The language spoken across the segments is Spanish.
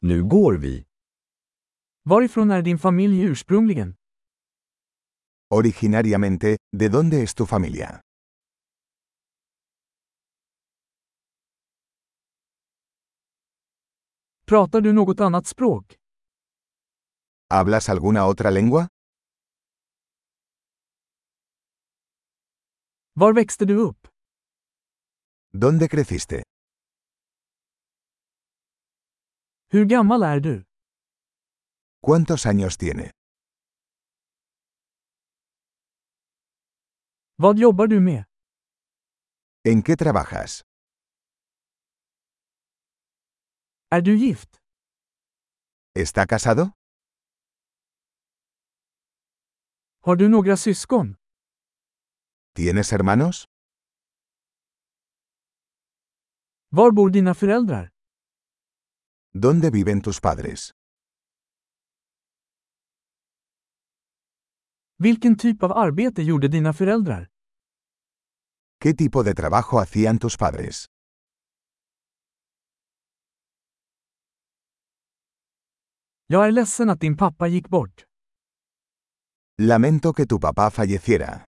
Nu går vi. Varifrån är din familj ursprungligen? Originariamente, ¿de dónde es tu familia? Pratar du något annat språk? ¿Hablas alguna otra lengua? Var växte du upp? ¿Dónde creciste? Hur gammal är du? ¿Cuántos años tiene? Vad jobbar du med? ¿En qué trabajas? Är du gift? ¿Está casado? Har du några syskon? ¿Tienes hermanos? Var bor dina föräldrar? ¿Dónde viven tus padres? Vilken typ av arbete gjorde dina föräldrar? ¿Qué tipo de trabajo hacían tus padres? Jag är ledsen att din pappa gick bort. Lamento que tu papá falleciera.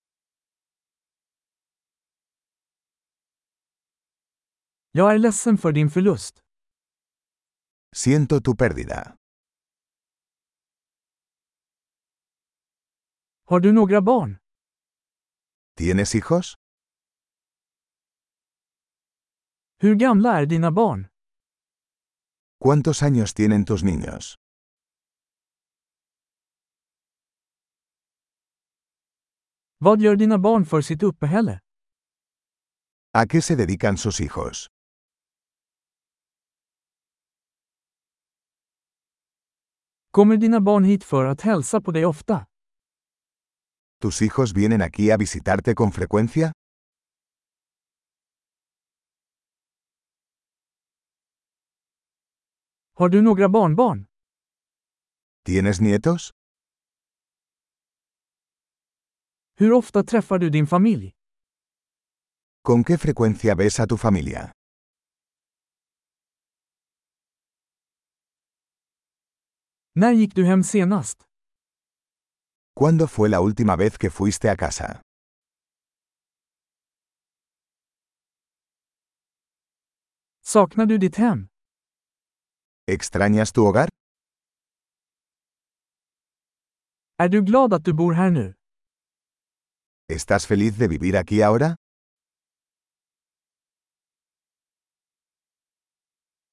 Jag är ledsen för din förlust. Siento tu pérdida. Har du några barn? ¿Tienes hijos? Hur gamla är dina barn? ¿Cuántos años tienen tus niños? Vad gör dina barn för sitt uppehälle? ¿A qué se dedican sus hijos? Kommer dina barn hit för att hälsa på dig ofta? ¿Tus hijos vienen aquí a visitarte con frecuencia? Har du några barnbarn? ¿Tienes nietos? Hur ofta träffar du din familj? ¿Con qué frecuencia ves a tu familia? När gick du hem senast? ¿Cuándo fue la última vez que fuiste a casa? Saknar du ditt hem? ¿Extrañas tu hogar? Är du glad att du bor här nu? ¿Estás feliz de vivir aquí ahora?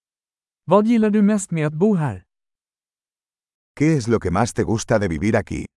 Vad gillar du mest med att bo här? ¿Qué es lo que más te gusta de vivir aquí?